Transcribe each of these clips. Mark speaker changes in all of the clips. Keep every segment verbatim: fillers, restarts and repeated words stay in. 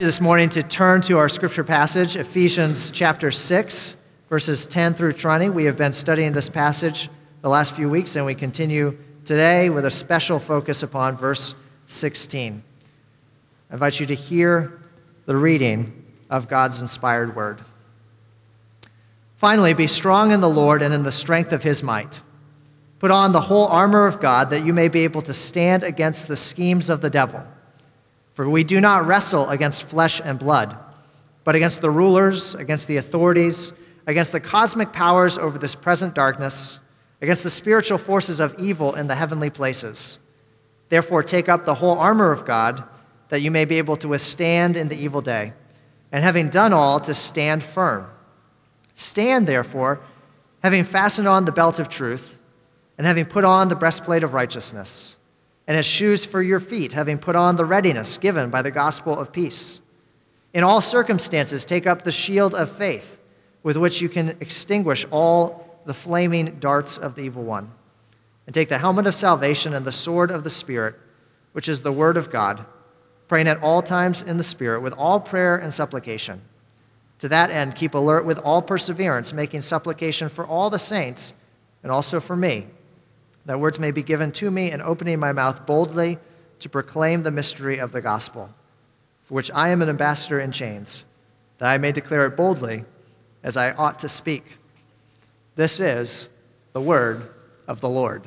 Speaker 1: This morning to turn to our scripture passage, Ephesians chapter six, verses ten through twenty. We have been studying this passage the last few weeks, and we continue today with a special focus upon verse sixteen. I invite you to hear the reading of God's inspired word. Finally, be strong in the Lord and in the strength of his might. Put on the whole armor of God that you may be able to stand against the schemes of the devil. For we do not wrestle against flesh and blood, but against the rulers, against the authorities, against the cosmic powers over this present darkness, against the spiritual forces of evil in the heavenly places. Therefore, take up the whole armor of God, that you may be able to withstand in the evil day, and having done all, to stand firm. Stand, therefore, having fastened on the belt of truth, and having put on the breastplate of righteousness, and as shoes for your feet, having put on the readiness given by the gospel of peace. In all circumstances, take up the shield of faith, with which you can extinguish all the flaming darts of the evil one. And take the helmet of salvation and the sword of the Spirit, which is the word of God, praying at all times in the Spirit, with all prayer and supplication. To that end, keep alert with all perseverance, making supplication for all the saints, and also for me, that words may be given to me, and opening my mouth boldly to proclaim the mystery of the gospel, for which I am an ambassador in chains, that I may declare it boldly as I ought to speak. This is the word of the Lord.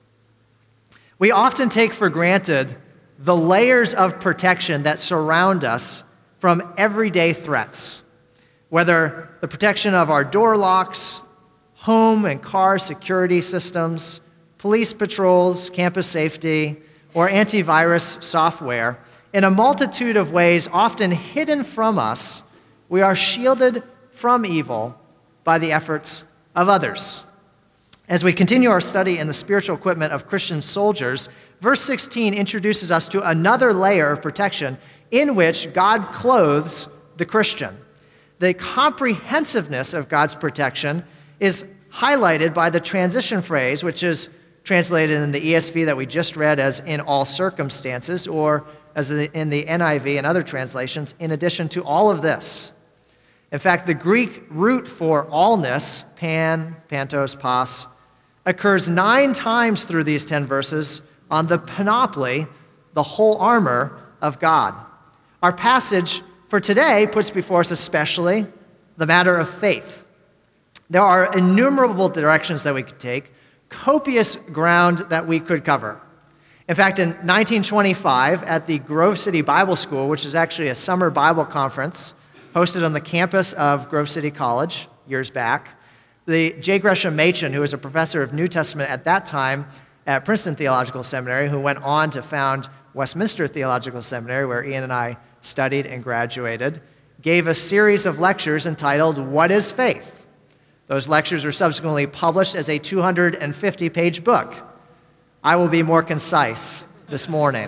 Speaker 1: We often take for granted the layers of protection that surround us from everyday threats, whether the protection of our door locks, home and car security systems, police patrols, campus safety, or antivirus software. In a multitude of ways, often hidden from us, we are shielded from evil by the efforts of others. As we continue our study in the spiritual equipment of Christian soldiers, verse sixteen introduces us to another layer of protection in which God clothes the Christian. The comprehensiveness of God's protection is highlighted by the transition phrase, which is translated in the E S V that we just read as "in all circumstances," or as in the N I V and other translations, "in addition to all of this." In fact, the Greek root for allness, pan, pantos, pas, occurs nine times through these ten verses on the panoply, the whole armor of God. Our passage for today puts before us especially the matter of faith. There are innumerable directions that we could take, copious ground that we could cover. In fact, in nineteen twenty-five, at the Grove City Bible School, which is actually a summer Bible conference hosted on the campus of Grove City College years back, the J. Gresham Machen, who was a professor of New Testament at that time at Princeton Theological Seminary, who went on to found Westminster Theological Seminary, where Ian and I studied and graduated, gave a series of lectures entitled, "What is Faith?" Those lectures were subsequently published as a two hundred fifty page book. I will be more concise this morning.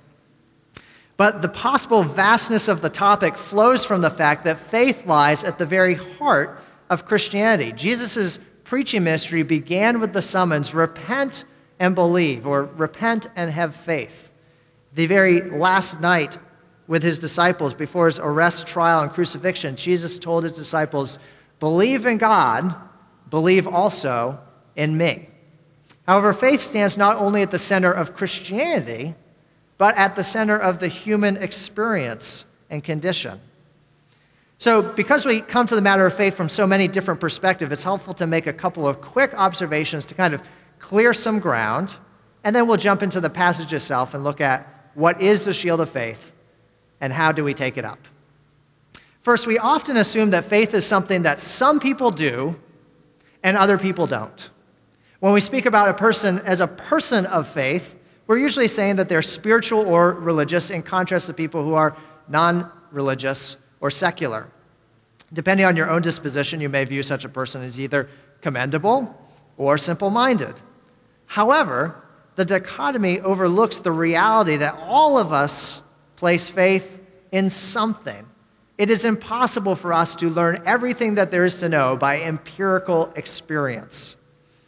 Speaker 1: But the possible vastness of the topic flows from the fact that faith lies at the very heart of Christianity. Jesus' preaching ministry began with the summons, "Repent and believe," or "Repent and have faith." The very last night with his disciples before his arrest, trial, and crucifixion, Jesus told his disciples, "Believe in God, believe also in me." However, faith stands not only at the center of Christianity, but at the center of the human experience and condition. So, because we come to the matter of faith from so many different perspectives, it's helpful to make a couple of quick observations to kind of clear some ground, and then we'll jump into the passage itself and look at what is the shield of faith and how do we take it up. First, we often assume that faith is something that some people do and other people don't. When we speak about a person as a person of faith, we're usually saying that they're spiritual or religious, in contrast to people who are non-religious or secular. Depending on your own disposition, you may view such a person as either commendable or simple-minded. However, the dichotomy overlooks the reality that all of us place faith in something. It is impossible for us to learn everything that there is to know by empirical experience.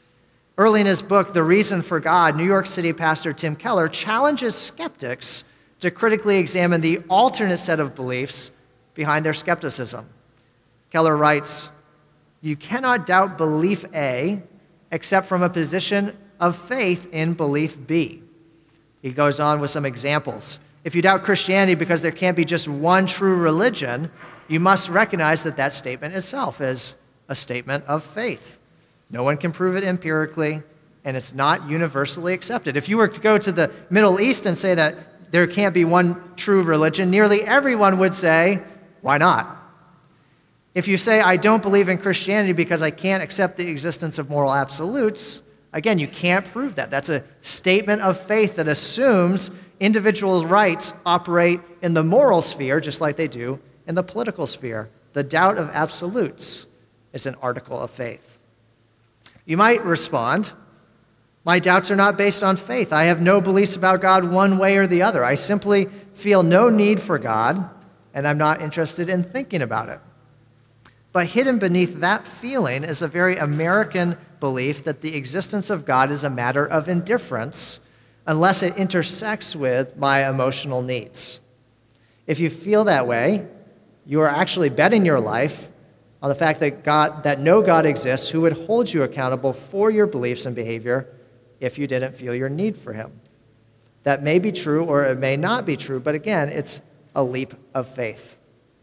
Speaker 1: Early in his book, The Reason for God, New York City pastor Tim Keller challenges skeptics to critically examine the alternate set of beliefs behind their skepticism. Keller writes, "You cannot doubt belief A except from a position of faith in belief B." He goes on with some examples. If you doubt Christianity because there can't be just one true religion, you must recognize that that statement itself is a statement of faith. No one can prove it empirically, and it's not universally accepted. If you were to go to the Middle East and say that there can't be one true religion, nearly everyone would say, why not? If you say, I don't believe in Christianity because I can't accept the existence of moral absolutes, again, you can't prove that. That's a statement of faith that assumes individuals' rights operate in the moral sphere just like they do in the political sphere. The doubt of absolutes is an article of faith. You might respond, my doubts are not based on faith. I have no beliefs about God one way or the other. I simply feel no need for God, and I'm not interested in thinking about it. But hidden beneath that feeling is a very American belief that the existence of God is a matter of indifference unless it intersects with my emotional needs. If you feel that way, you are actually betting your life on the fact that God, that no God exists who would hold you accountable for your beliefs and behavior if you didn't feel your need for him. That may be true or it may not be true, but again, it's a leap of faith.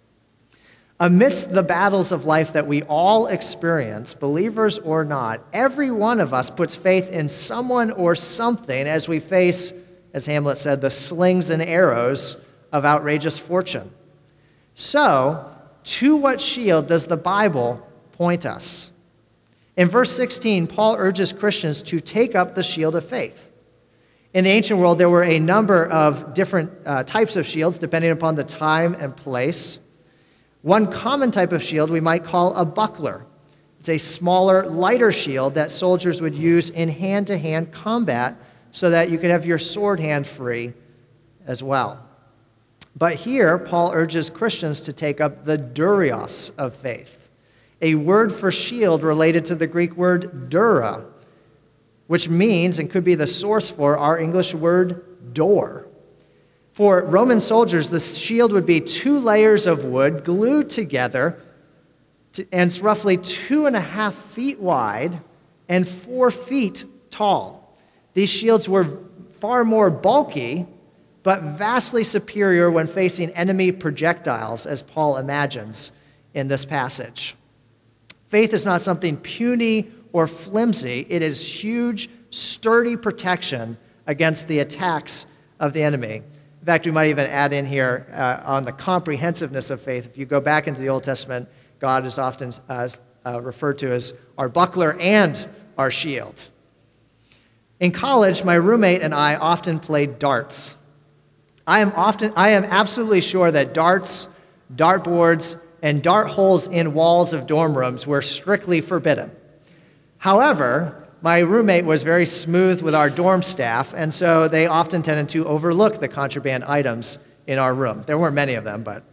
Speaker 1: Amidst the battles of life that we all experience, believers or not, every one of us puts faith in someone or something as we face, as Hamlet said, the slings and arrows of outrageous fortune. So, to what shield does the Bible point us? In verse sixteen, Paul urges Christians to take up the shield of faith. In the ancient world, there were a number of different uh, types of shields depending upon the time and place. One common type of shield we might call a buckler. It's a smaller, lighter shield that soldiers would use in hand-to-hand combat so that you could have your sword hand free as well. But here, Paul urges Christians to take up the durios of faith, a word for shield related to the Greek word dura, which means and could be the source for our English word door. For Roman soldiers, the shield would be two layers of wood glued together, to, and it's roughly two and a half feet wide and four feet tall. These shields were far more bulky, but vastly superior when facing enemy projectiles, as Paul imagines in this passage. Faith is not something puny or flimsy. It is huge, sturdy protection against the attacks of the enemy. In fact, we might even add in here uh, on the comprehensiveness of faith. If you go back into the Old Testament, God is often uh, uh, referred to as our buckler and our shield. In college, my roommate and I often played darts. I am often, I am absolutely sure that darts, dartboards, and dart holes in walls of dorm rooms were strictly forbidden. However, my roommate was very smooth with our dorm staff, and so they often tended to overlook the contraband items in our room. There weren't many of them, but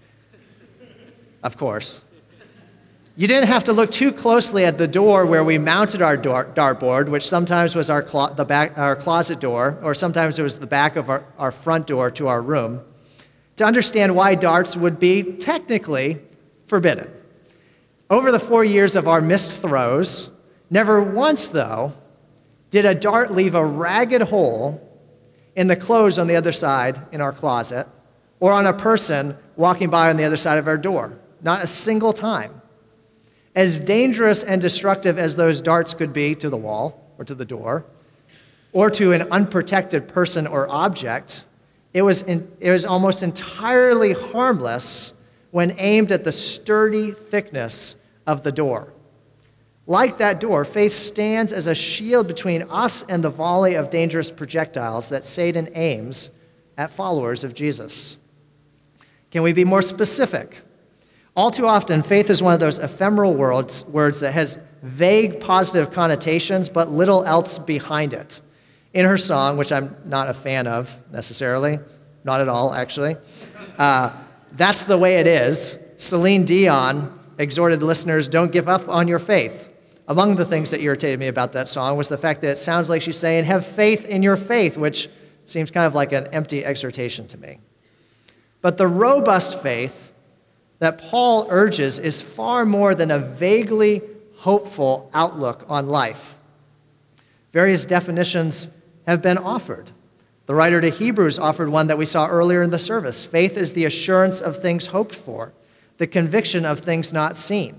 Speaker 1: of course. You didn't have to look too closely at the door where we mounted our dart dartboard, which sometimes was our, clo- the back, our closet door, or sometimes it was the back of our, our front door to our room, to understand why darts would be technically forbidden. Over the four years of our missed throws, never once, though, did a dart leave a ragged hole in the clothes on the other side in our closet or on a person walking by on the other side of our door. Not a single time. As dangerous and destructive as those darts could be to the wall or to the door or to an unprotected person or object, it was, in, it was almost entirely harmless when aimed at the sturdy thickness of the door. Like that door, faith stands as a shield between us and the volley of dangerous projectiles that Satan aims at followers of Jesus. Can we be more specific? All too often, faith is one of those ephemeral words, words that has vague positive connotations, but little else behind it. In her song, which I'm not a fan of necessarily, not at all, actually, uh, That's the Way It Is, Celine Dion exhorted listeners, don't give up on your faith. Among the things that irritated me about that song was the fact that it sounds like she's saying, have faith in your faith, which seems kind of like an empty exhortation to me. But the robust faith that Paul urges is far more than a vaguely hopeful outlook on life. Various definitions have been offered. The writer to Hebrews offered one that we saw earlier in the service. Faith is the assurance of things hoped for, the conviction of things not seen.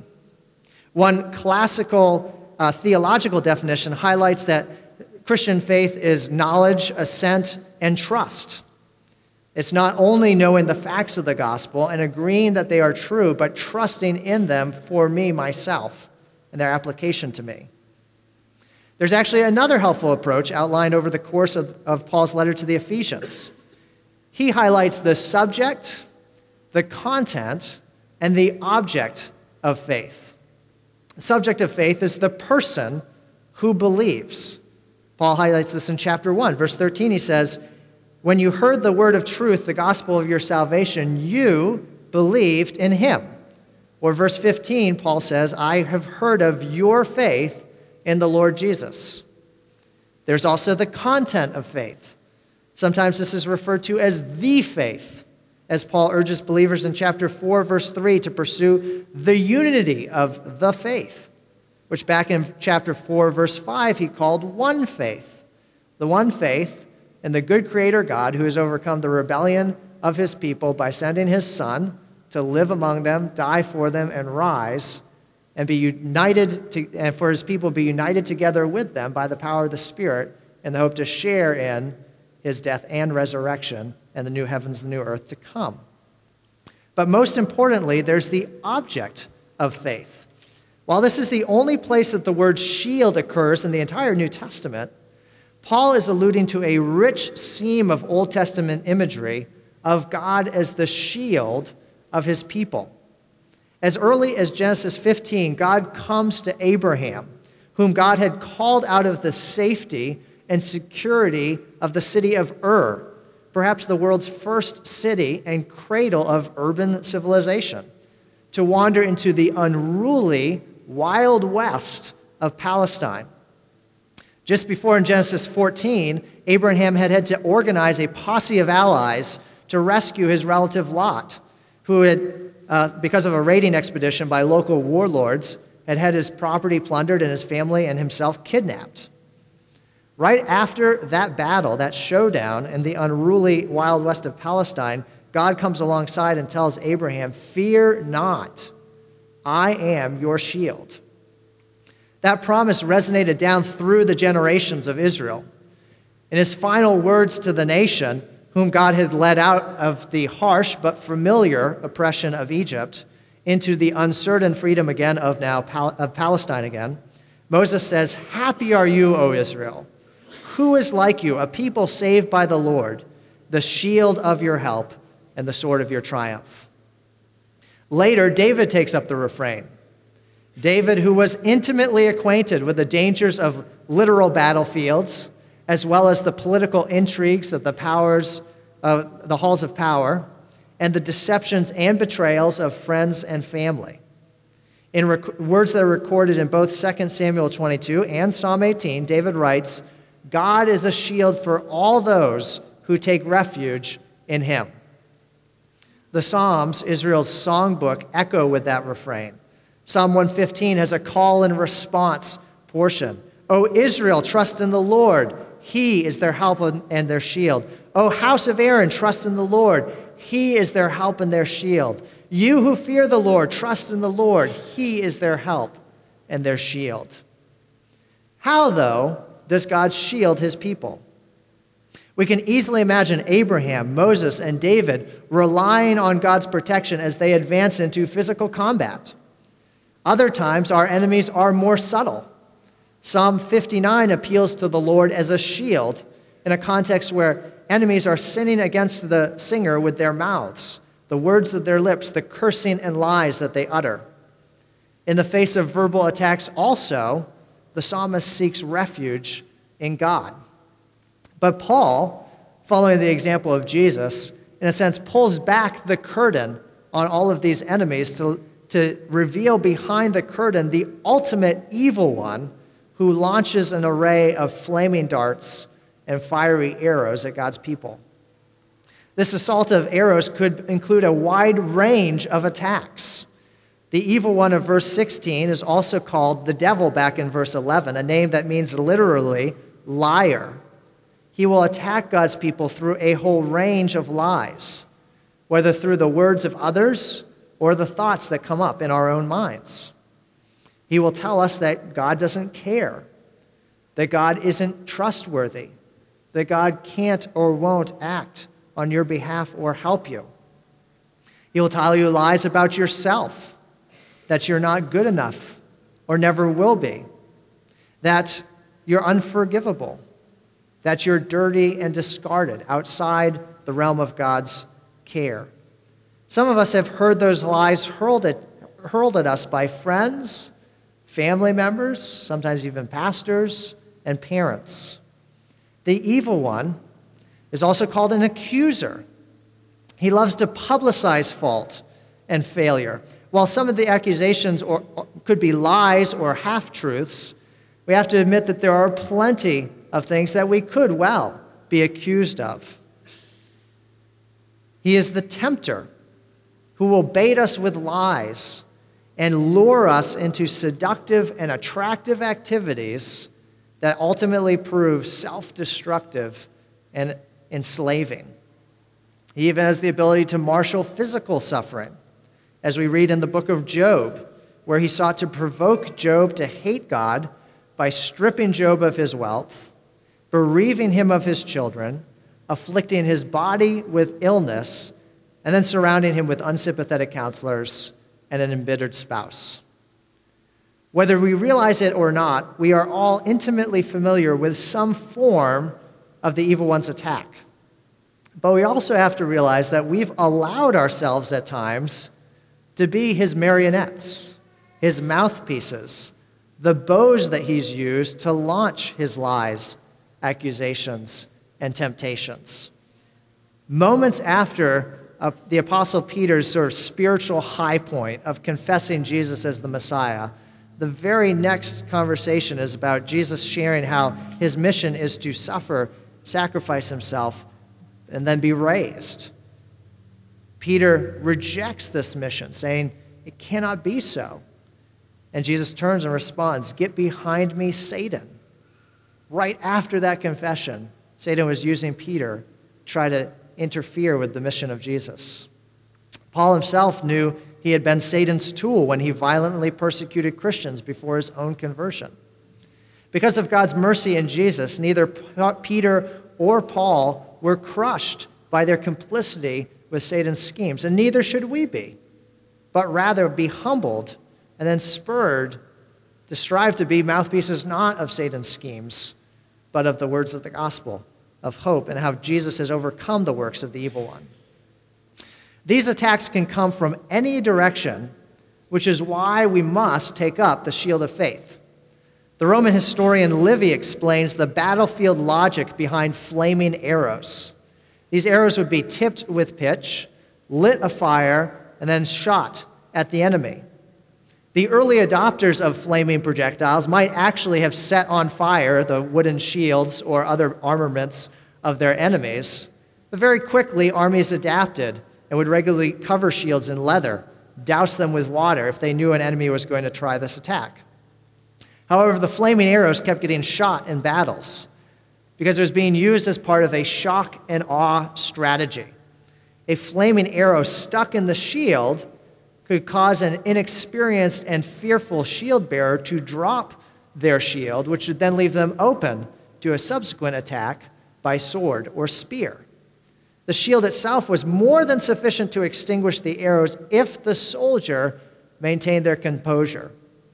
Speaker 1: One classical uh, theological definition highlights that Christian faith is knowledge, assent, and trust. It's not only knowing the facts of the gospel and agreeing that they are true, but trusting in them for me, myself, and their application to me. There's actually another helpful approach outlined over the course of, of Paul's letter to the Ephesians. He highlights the subject, the content, and the object of faith. The subject of faith is the person who believes. Paul highlights this in chapter one. Verse thirteen, he says, when you heard the word of truth, the gospel of your salvation, you believed in him. Or verse fifteen, Paul says, I have heard of your faith in the Lord Jesus. There's also the content of faith. Sometimes this is referred to as the faith, as Paul urges believers in chapter four, verse three, to pursue the unity of the faith, which back in chapter four, verse five, he called one faith. The one faith in the good Creator God who has overcome the rebellion of his people by sending his Son to live among them, die for them, and rise, and be united to, and for his people be united together with them by the power of the Spirit in the hope to share in his death and resurrection and the new heavens, the new earth to come. But most importantly, there's the object of faith. While this is the only place that the word shield occurs in the entire New Testament, Paul is alluding to a rich seam of Old Testament imagery of God as the shield of his people. As early as Genesis fifteen, God comes to Abraham, whom God had called out of the safety and security of the city of Ur, perhaps the world's first city and cradle of urban civilization, to wander into the unruly Wild West of Palestine. Just before in Genesis fourteen, Abraham had had to organize a posse of allies to rescue his relative Lot, who had, uh, because of a raiding expedition by local warlords, had had his property plundered and his family and himself kidnapped. Right after that battle, that showdown in the unruly Wild West of Palestine, God comes alongside and tells Abraham, "Fear not, I am your shield." That promise resonated down through the generations of Israel. In his final words to the nation, whom God had led out of the harsh but familiar oppression of Egypt into the uncertain freedom again of now of Palestine again, Moses says, "Happy are you, O Israel. Who is like you, a people saved by the Lord, the shield of your help and the sword of your triumph?" Later, David takes up the refrain. David, who was intimately acquainted with the dangers of literal battlefields, as well as the political intrigues of the powers of the halls of power, and the deceptions and betrayals of friends and family. In rec- words that are recorded in both Second Samuel twenty-two and Psalm eighteen, David writes, "God is a shield for all those who take refuge in him." The Psalms, Israel's songbook, echo with that refrain. Psalm one fifteen has a call and response portion. "O Israel, trust in the Lord. He is their help and their shield. O house of Aaron, trust in the Lord. He is their help and their shield. You who fear the Lord, trust in the Lord. He is their help and their shield." How, though, does God shield his people? We can easily imagine Abraham, Moses, and David relying on God's protection as they advance into physical combat. Other times, our enemies are more subtle. Psalm fifty-nine appeals to the Lord as a shield in a context where enemies are sinning against the singer with their mouths, the words of their lips, the cursing and lies that they utter. In the face of verbal attacks also, the psalmist seeks refuge in God. But Paul, following the example of Jesus, in a sense pulls back the curtain on all of these enemies to, to reveal behind the curtain the ultimate evil one who launches an array of flaming darts and fiery arrows at God's people. This assault of arrows could include a wide range of attacks. The evil one of verse sixteen is also called the devil back in verse eleven, a name that means literally liar. He will attack God's people through a whole range of lies, whether through the words of others or the thoughts that come up in our own minds. He will tell us that God doesn't care, that God isn't trustworthy, that God can't or won't act on your behalf or help you. He will tell you lies about yourself, that you're not good enough or never will be, that you're unforgivable, that you're dirty and discarded outside the realm of God's care. Some of us have heard those lies hurled at, hurled at us by friends, family members, sometimes even pastors, and parents. The evil one is also called an accuser. He loves to publicize fault and failure. While some of the accusations or, or could be lies or half-truths, we have to admit that there are plenty of things that we could well be accused of. He is the tempter who will bait us with lies and lure us into seductive and attractive activities that ultimately prove self-destructive and enslaving. He even has the ability to marshal physical suffering, as we read in the book of Job, where he sought to provoke Job to hate God by stripping Job of his wealth, bereaving him of his children, afflicting his body with illness, and then surrounding him with unsympathetic counselors and an embittered spouse. Whether we realize it or not, we are all intimately familiar with some form of the evil one's attack. But we also have to realize that we've allowed ourselves at times to be his marionettes, his mouthpieces, the bows that he's used to launch his lies, accusations, and temptations. Moments after uh, the Apostle Peter's sort of spiritual high point of confessing Jesus as the Messiah, the very next conversation is about Jesus sharing how his mission is to suffer, sacrifice himself, and then be raised. Peter rejects this mission, saying, "It cannot be so." And Jesus turns and responds, "Get behind me, Satan." Right after that confession, Satan was using Peter to try to interfere with the mission of Jesus. Paul himself knew he had been Satan's tool when he violently persecuted Christians before his own conversion. Because of God's mercy in Jesus, neither Peter or Paul were crushed by their complicity with Satan's schemes, and neither should we be, but rather be humbled and then spurred to strive to be mouthpieces not of Satan's schemes, but of the words of the gospel, of hope, and how Jesus has overcome the works of the evil one. These attacks can come from any direction, which is why we must take up the shield of faith. The Roman historian Livy explains the battlefield logic behind flaming arrows. These arrows would be tipped with pitch, lit afire, and then shot at the enemy. The early adopters of flaming projectiles might actually have set on fire the wooden shields or other armaments of their enemies, but very quickly armies adapted and would regularly cover shields in leather, douse them with water if they knew an enemy was going to try this attack. However, the flaming arrows kept getting shot in battles because it was being used as part of a shock and awe strategy. A flaming arrow stuck in the shield could cause an inexperienced and fearful shield bearer to drop their shield, which would then leave them open to a subsequent attack by sword or spear. The shield itself was more than sufficient to extinguish the arrows if the soldier maintained their composure.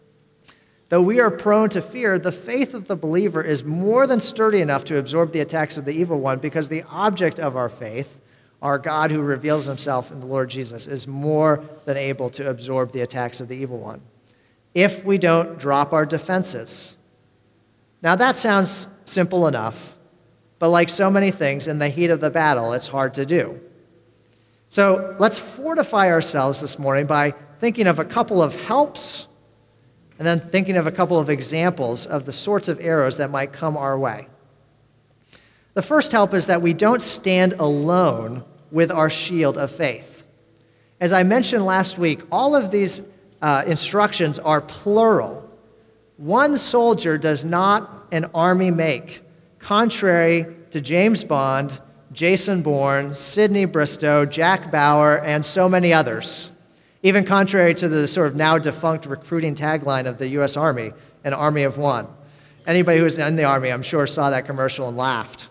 Speaker 1: Though we are prone to fear, the faith of the believer is more than sturdy enough to absorb the attacks of the evil one, because the object of our faith, our God who reveals himself in the Lord Jesus, is more than able to absorb the attacks of the evil one, if we don't drop our defenses. Now that sounds simple enough, but like so many things in the heat of the battle, it's hard to do. So let's fortify ourselves this morning by thinking of a couple of helps and then thinking of a couple of examples of the sorts of arrows that might come our way. The first help is that we don't stand alone with our shield of faith. As I mentioned last week, all of these uh, instructions are plural. One soldier does not an army make, contrary to James Bond, Jason Bourne, Sidney Bristow, Jack Bauer, and so many others. Even contrary to the sort of now defunct recruiting tagline of the U S Army, an army of one. Anybody who's in the Army, I'm sure, saw that commercial and laughed.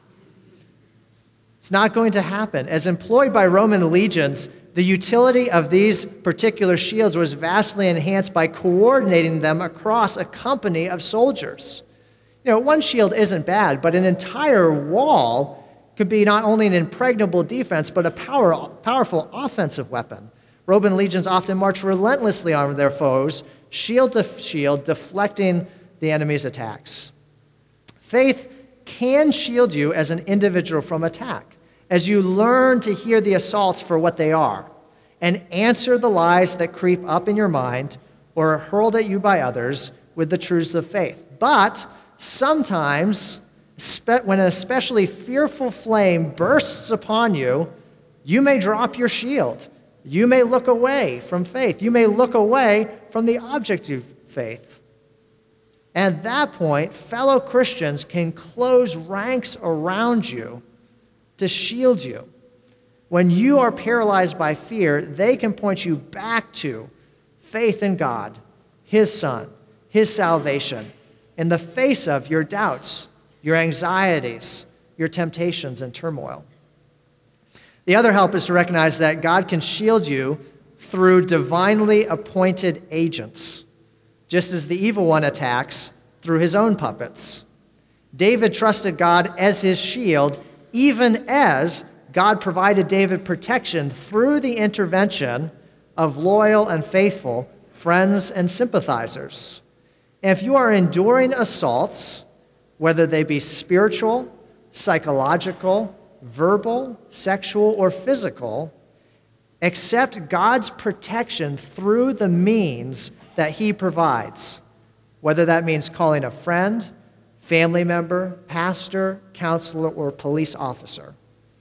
Speaker 1: It's not going to happen. As employed by Roman legions, the utility of these particular shields was vastly enhanced by coordinating them across a company of soldiers. You know, one shield isn't bad, but an entire wall could be not only an impregnable defense, but a power, powerful offensive weapon. Roman legions often marched relentlessly on their foes, shield to shield, deflecting the enemy's attacks. Faith can shield you as an individual from attack, as you learn to hear the assaults for what they are, and answer the lies that creep up in your mind or are hurled at you by others with the truths of faith. But sometimes, when an especially fearful flame bursts upon you, you may drop your shield. You may look away from faith. You may look away from the object of faith. At that point, fellow Christians can close ranks around you to shield you. When you are paralyzed by fear, they can point you back to faith in God, His Son, His salvation, in the face of your doubts, your anxieties, your temptations and turmoil. The other help is to recognize that God can shield you through divinely appointed agents, just as the evil one attacks through his own puppets. David trusted God as his shield, even as God provided David protection through the intervention of loyal and faithful friends and sympathizers. And if you are enduring assaults, whether they be spiritual, psychological, verbal, sexual, or physical, accept God's protection through the means that He provides, whether that means calling a friend, family member, pastor, counselor, or police officer.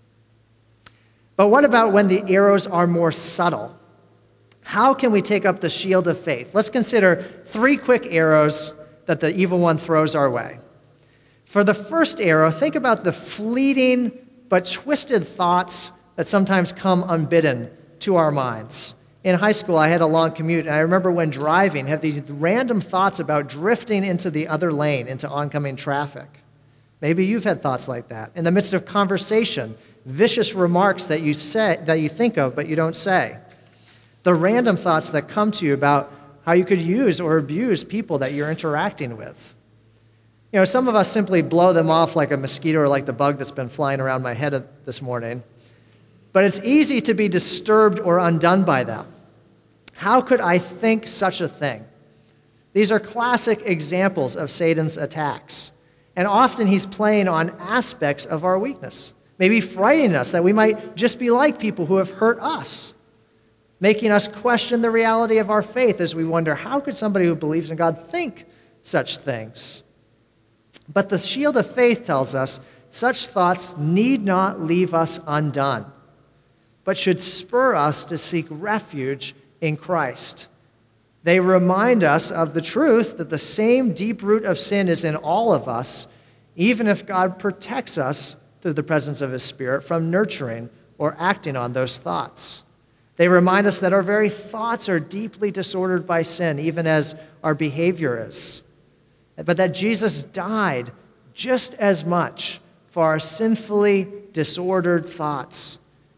Speaker 1: But what about when the arrows are more subtle? How can we take up the shield of faith? Let's consider three quick arrows that the evil one throws our way. For the first arrow, think about the fleeting but twisted thoughts that sometimes come unbidden to our minds. In high school, I had a long commute, and I remember when driving, have these random thoughts about drifting into the other lane, into oncoming traffic. Maybe you've had thoughts like that. In the midst of conversation, vicious remarks that you say, that you think of but you don't say. The random thoughts that come to you about how you could use or abuse people that you're interacting with. You know, some of us simply blow them off like a mosquito or like the bug that's been flying around my head this morning. But it's easy to be disturbed or undone by them. How could I think such a thing? These are classic examples of Satan's attacks. And often he's playing on aspects of our weakness, maybe frightening us that we might just be like people who have hurt us, making us question the reality of our faith as we wonder, how could somebody who believes in God think such things? But the shield of faith tells us such thoughts need not leave us undone, but should spur us to seek refuge in Christ. They remind us of the truth that the same deep root of sin is in all of us, even if God protects us through the presence of His Spirit from nurturing or acting on those thoughts. They remind us that our very thoughts are deeply disordered by sin, even as our behavior is. But that Jesus died just as much for our sinfully disordered thoughts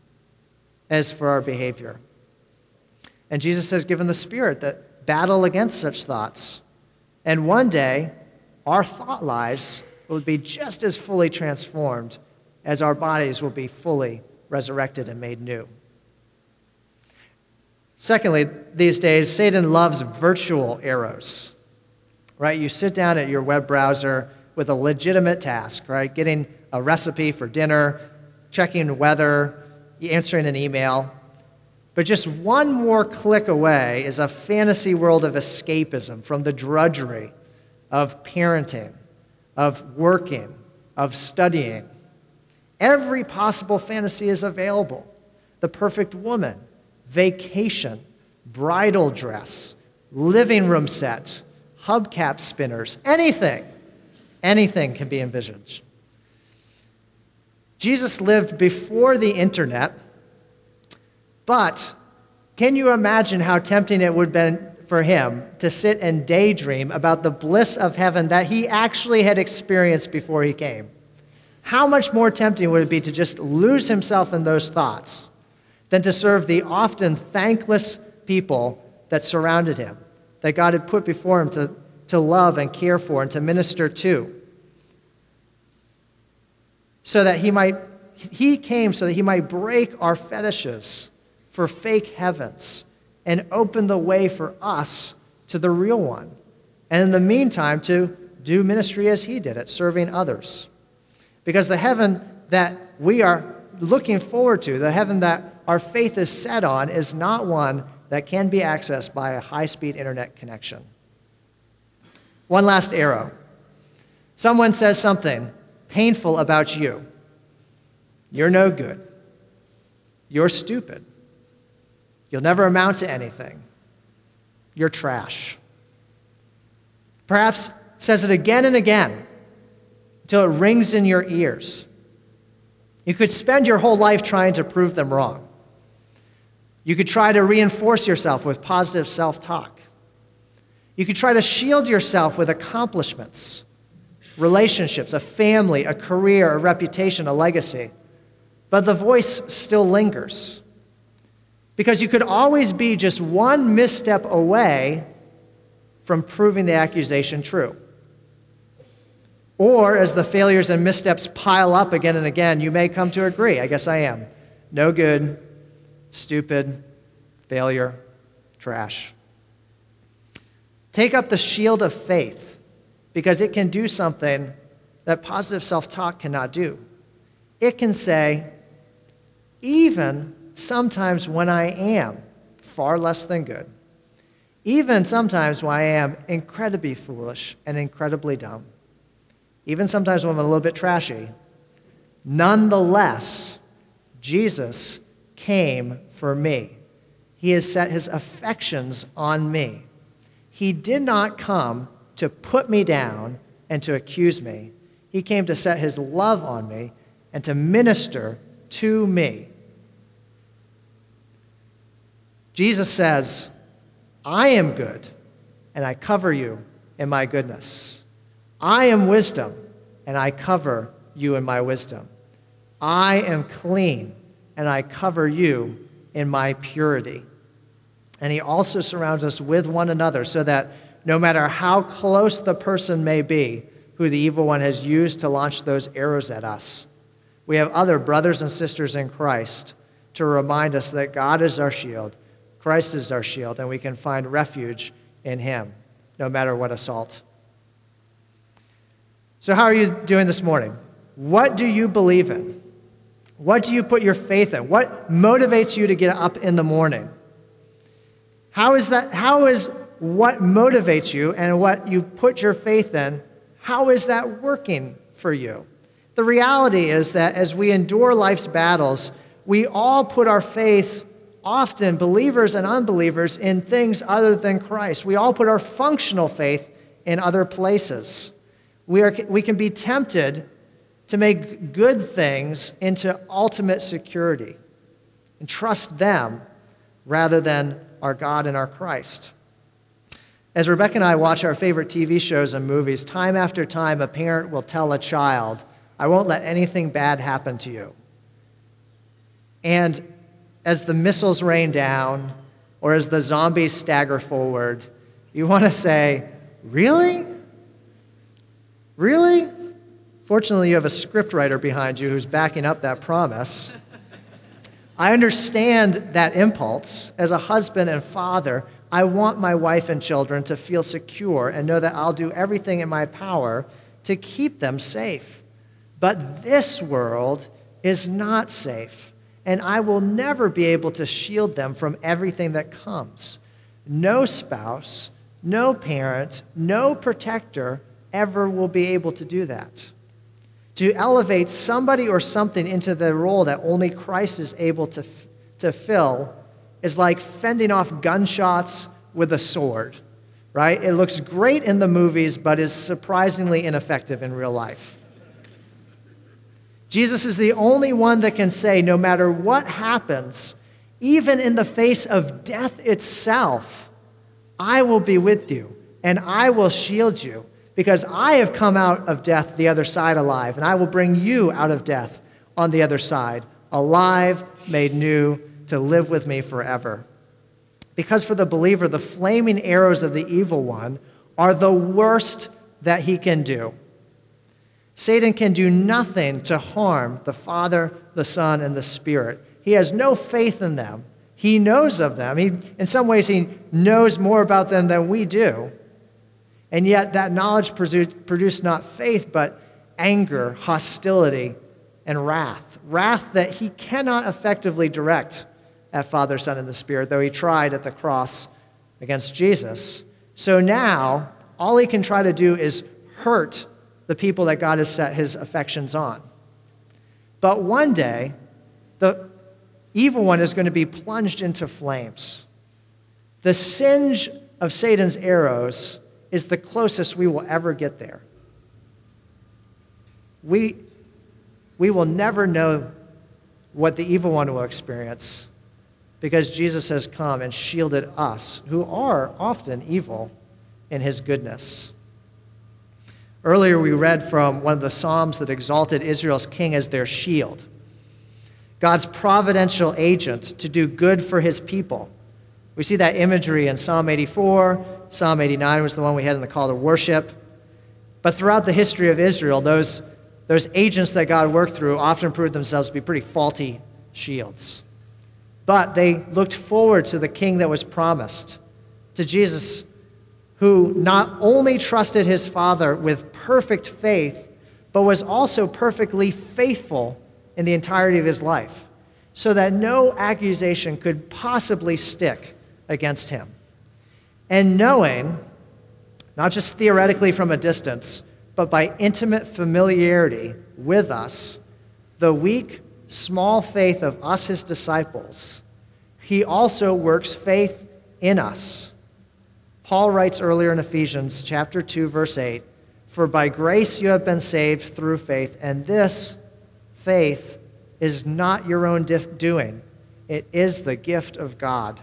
Speaker 1: as for our behavior. And Jesus has given the Spirit that battle against such thoughts. And one day, our thought lives will be just as fully transformed as our bodies will be fully resurrected and made new. Secondly, these days, Satan loves virtual arrows. Right? You sit down at your web browser with a legitimate task, right? Getting a recipe for dinner, checking the weather, answering an email. But just one more click away is a fantasy world of escapism from the drudgery of parenting, of working, of studying. Every possible fantasy is available. The perfect woman, vacation, bridal dress, living room set, hubcap spinners, anything, anything can be envisaged. Jesus lived before the internet, but can you imagine how tempting it would have been for him to sit and daydream about the bliss of heaven that he actually had experienced before he came? How much more tempting would it be to just lose himself in those thoughts than to serve the often thankless people that surrounded him, that God had put before him to, to love and care for and to minister to? So that he might, he came so that he might break our fetishes for fake heavens and open the way for us to the real one. And in the meantime, to do ministry as he did it, serving others. Because the heaven that we are looking forward to, the heaven that our faith is set on, is not one that can be accessed by a high-speed internet connection. One last arrow. Someone says something painful about you. You're no good. You're stupid. You'll never amount to anything. You're trash. Perhaps says it again and again until it rings in your ears. You could spend your whole life trying to prove them wrong. You could try to reinforce yourself with positive self-talk. You could try to shield yourself with accomplishments, relationships, a family, a career, a reputation, a legacy. But the voice still lingers. Because you could always be just one misstep away from proving the accusation true. Or, as the failures and missteps pile up again and again, you may come to agree, I guess I am. No good, stupid, failure, trash. Take up the shield of faith, because it can do something that positive self-talk cannot do. It can say, even sometimes when I am far less than good, even sometimes when I am incredibly foolish and incredibly dumb, even sometimes when I'm a little bit trashy, nonetheless, Jesus came for me. He has set his affections on me. He did not come to put me down and to accuse me. He came to set his love on me and to minister to me. Jesus says, I am good, and I cover you in my goodness. I am wisdom, and I cover you in my wisdom. I am clean, and I cover you in my purity. And he also surrounds us with one another so that no matter how close the person may be who the evil one has used to launch those arrows at us, we have other brothers and sisters in Christ to remind us that God is our shield, Christ is our shield, and we can find refuge in him, no matter what assault. So how are you doing this morning? What do you believe in? What do you put your faith in? What motivates you to get up in the morning? How is that, how is what motivates you and what you put your faith in, how is that working for you? The reality is that as we endure life's battles, we all put our faith, often believers and unbelievers, in things other than Christ. We all put our functional faith in other places. We are, we can be tempted to make good things into ultimate security and trust them rather than our God and our Christ. As Rebecca and I watch our favorite T V shows and movies, time after time a parent will tell a child, I won't let anything bad happen to you. And as the missiles rain down or as the zombies stagger forward, you want to say, really? Really? Fortunately, you have a scriptwriter behind you who's backing up that promise. I understand that impulse. As a husband and father, I want my wife and children to feel secure and know that I'll do everything in my power to keep them safe. But this world is not safe, and I will never be able to shield them from everything that comes. No spouse, no parent, no protector ever will be able to do that. To elevate somebody or something into the role that only Christ is able to, f- to fill is like fending off gunshots with a sword, right? It looks great in the movies, but is surprisingly ineffective in real life. Jesus is the only one that can say, no matter what happens, even in the face of death itself, I will be with you and I will shield you, because I have come out of death the other side alive, and I will bring you out of death on the other side, alive, made new, to live with me forever. Because for the believer, the flaming arrows of the evil one are the worst that he can do. Satan can do nothing to harm the Father, the Son, and the Spirit. He has no faith in them. He knows of them. He, in some ways, he knows more about them than we do. And yet that knowledge produced not faith, but anger, hostility, and wrath. Wrath that he cannot effectively direct at Father, Son, and the Spirit, though he tried at the cross against Jesus. So now, all he can try to do is hurt the people that God has set his affections on. But one day, the evil one is going to be plunged into flames. The singe of Satan's arrows is the closest we will ever get there. We, we will never know what the evil one will experience, because Jesus has come and shielded us, who are often evil, in his goodness. Earlier we read from one of the Psalms that exalted Israel's king as their shield, God's providential agent to do good for his people. We see that imagery in Psalm eighty-four. Psalm eighty-nine was the one we had in the call to worship. But throughout the history of Israel, those, those agents that God worked through often proved themselves to be pretty faulty shields. But they looked forward to the king that was promised, to Jesus, who not only trusted his Father with perfect faith, but was also perfectly faithful in the entirety of his life, so that no accusation could possibly stick against him. And knowing, not just theoretically from a distance, but by intimate familiarity with us, the weak, small faith of us, his disciples, he also works faith in us. Paul writes earlier in Ephesians chapter two, verse eight, "For by grace you have been saved through faith, and this faith is not your own doing. It is the gift of God."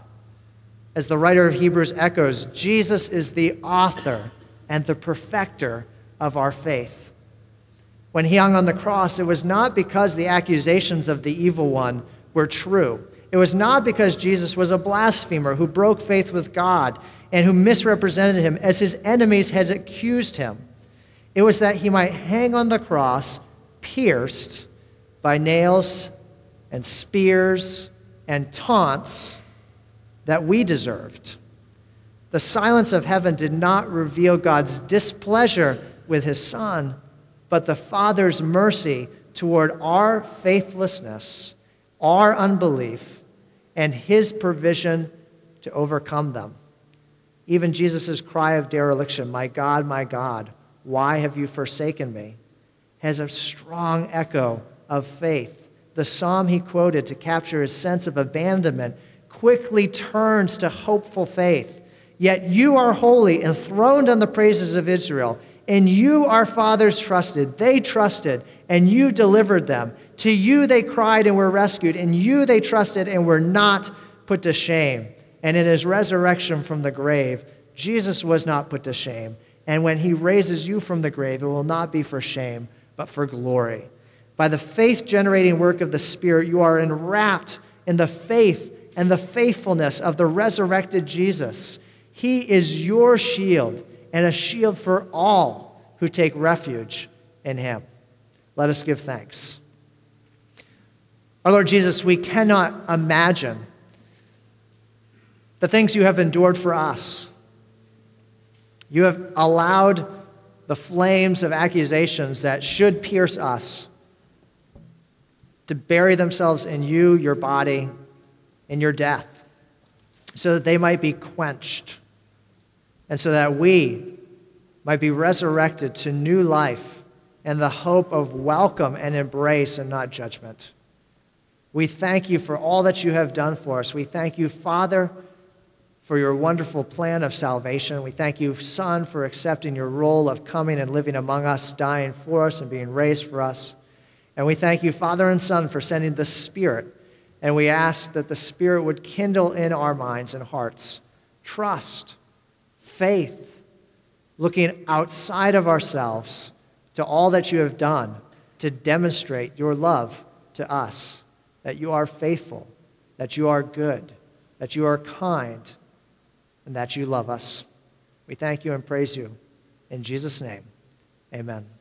Speaker 1: As the writer of Hebrews echoes, Jesus is the author and the perfecter of our faith. When he hung on the cross, it was not because the accusations of the evil one were true. It was not because Jesus was a blasphemer who broke faith with God and who misrepresented him as his enemies had accused him. It was that he might hang on the cross, pierced by nails and spears and taunts that we deserved. The silence of heaven did not reveal God's displeasure with his Son, but the Father's mercy toward our faithlessness, our unbelief, and his provision to overcome them. Even Jesus' cry of dereliction, "My God, my God, why have you forsaken me?" has a strong echo of faith. The psalm he quoted to capture his sense of abandonment quickly turns to hopeful faith. "Yet you are holy, enthroned on the praises of Israel. In you our fathers trusted. They trusted, and you delivered them. To you they cried and were rescued. In you they trusted and were not put to shame." And in his resurrection from the grave, Jesus was not put to shame. And when he raises you from the grave, it will not be for shame, but for glory. By the faith-generating work of the Spirit, you are enwrapped in the faith and the faithfulness of the resurrected Jesus. He is your shield and a shield for all who take refuge in him. Let us give thanks. Our Lord Jesus, we cannot imagine the things you have endured for us. You have allowed the flames of accusations that should pierce us to bury themselves in you, your body, in your death, so that they might be quenched, and so that we might be resurrected to new life and the hope of welcome and embrace and not judgment. We thank you for all that you have done for us. We thank you, Father, for your wonderful plan of salvation. We thank you, Son, for accepting your role of coming and living among us, dying for us and being raised for us. And we thank you, Father and Son, for sending the Spirit. And we ask that the Spirit would kindle in our minds and hearts trust, faith, looking outside of ourselves to all that you have done to demonstrate your love to us, that you are faithful, that you are good, that you are kind, and that you love us. We thank you and praise you. In Jesus' name, amen.